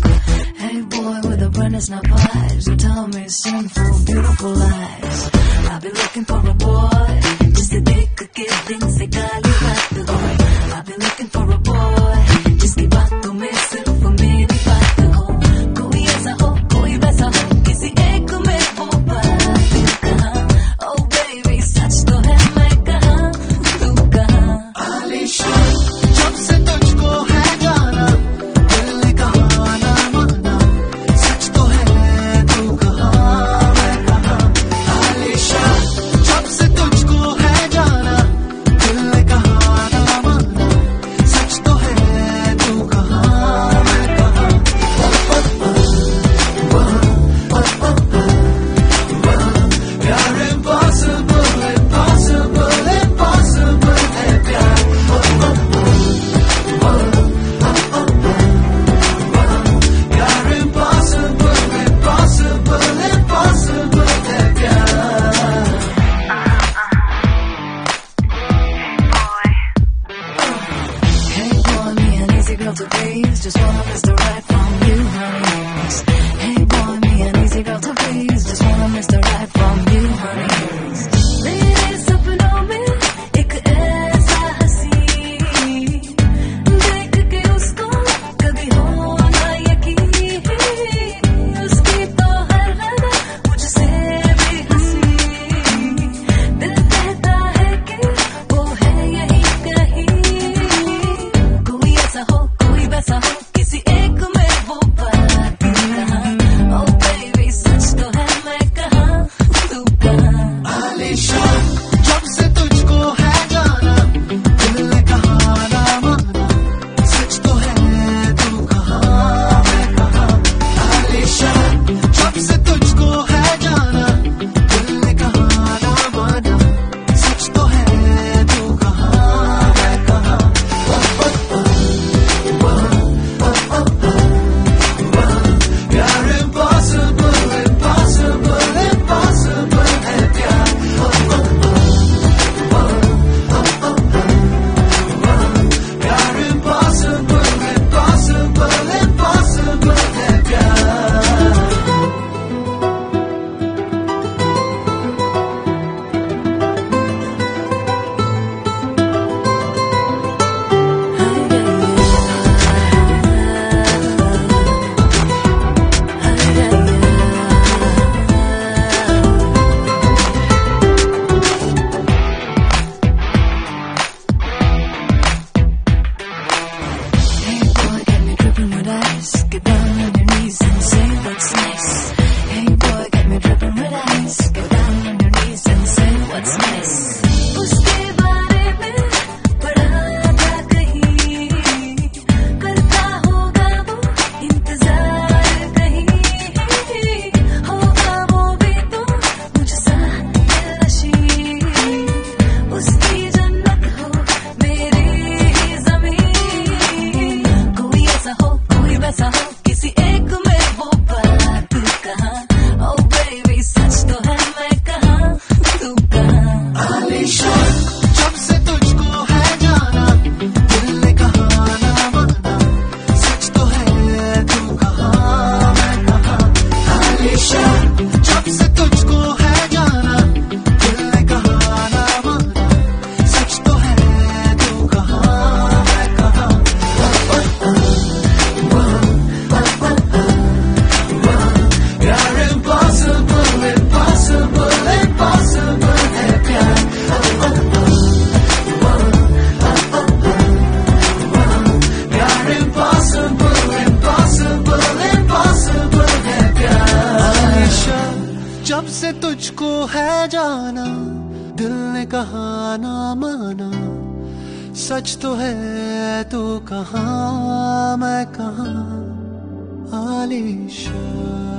Hey boy with the brightness snap eyes, you tell me sinful, beautiful lies. I've been looking for a boy, जिसे देख के दिन से काली रात हो. I've been looking for a boy, जिसकी बातों में सिर्फ मेरी बात हो. कोई ऐसा हो, कोई वैसा हो, किसी एक में वो बात कहाँ. Oh baby सच तो है, मैं कहाँ, तू कहाँ. आलिशान जब से तुझको है जाना, दिल ने कहा ना माना. सच तो है तू कहाँ, मैं कहाँ. आलिशान जब से तुझको है जाना, दिल ने कहा ना माना. सच तो है तू कहाँ, मैं कहाँ. प्यार impossible, impossible, impossible है प्यार. प्यार impossible, impossible, impossible है प्यार. Hey boy, me an easy girl to please, just wanna miss the right from you, honey. Hey boy, me an easy girl to please, just wanna miss the right from you, honey. मेरे सपनों में एक ऐसा हंसी, देख के उसको कभी हो ना यकीन. उसकी तो हर अदा मुझसे भी हंसी. दिल कहता है कि वो है यही कहीं. कोई ऐसा हो, कोई वैसा हो, किसी एक में वो बात कहाँ. Oh baby सच तो है, मैं कहाँ, तू कहाँ. आलिशान जब से तुझको है जाना, दिल ने कहा ना माना. सच तो है तू कहाँ, मैं कहाँ. आलिशान जब से तुझको है जाना, दिल ने कहा ना माना. सच तो है तू कहाँ, मैं कहाँ. प्यार impossible, impossible, impossible है प्यार. प्यार impossible, impossible, impossible है प्यार. Hey boy, get me dripping with ice. Get down on your knees and say what's nice. Hey boy, get me dripping with ice. Get down on your knees and say what's nice. उसके बारे में पढ़ा था कहीं, करता होगा वो इंतजार कहीं. होगा वो भी तो मुझसा दिलनशी. उसकी जन्नत हो मेरी ही ज़मीं. कोई ऐसा हो, कोई वैसा हो, किसी एक में वो बात कहाँ. Oh baby सच तो है, मैं कहाँ, तू कहाँ. आलिशान जब से तुझको है जाना, दिल ने कहा ना माना. सच तो है तू कहाँ, मैं कहाँ. आलिशान जब से तुझको है जाना, दिल ने कहा ना माना. सच तो है तू कहाँ, मैं कहाँ. प्यार impossible, impossible, impossible है प्यार. प्यार impossible, impossible, impossible है प्यार. आलिशान जब से तुझको है जाना, दिल ने कहा ना माना. सच तो है तू कहाँ, मैं कहाँ. आलिशान.